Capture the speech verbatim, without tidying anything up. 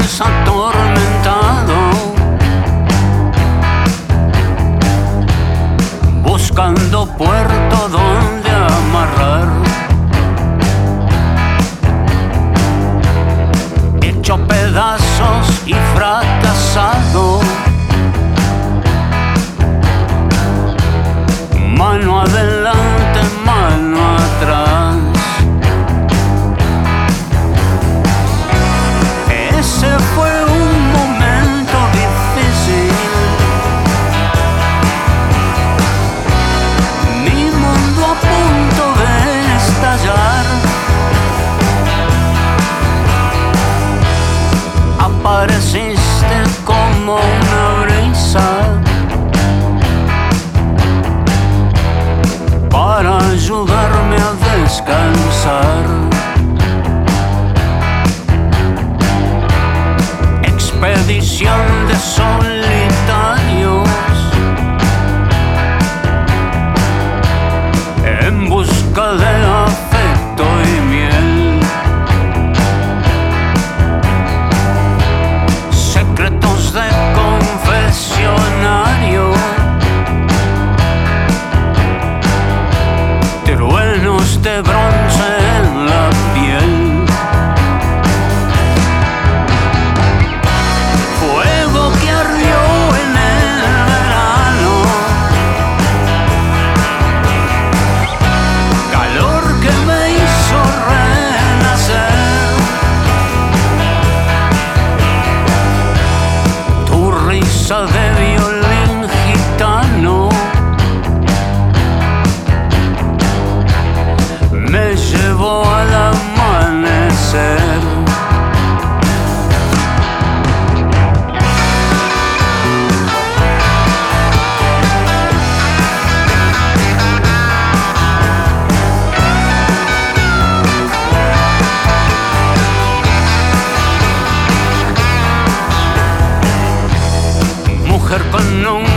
es atormentado, buscando puerto donde amarrar, hecho pedazos y fracasado. Mano adelante, mano atrás. Ese fue un momento difícil. Mi mundo a punto de estallar. Apareciste como una brisa para ayudarme a descansar. Expedición de solitarios en busca de afecto y miel, secretos de confesionario, truenos de bronce en la piel, fuego que ardió en el verano, calor que me hizo renacer, tu risa de violín gitano me llevó al amanecer. Mujer con un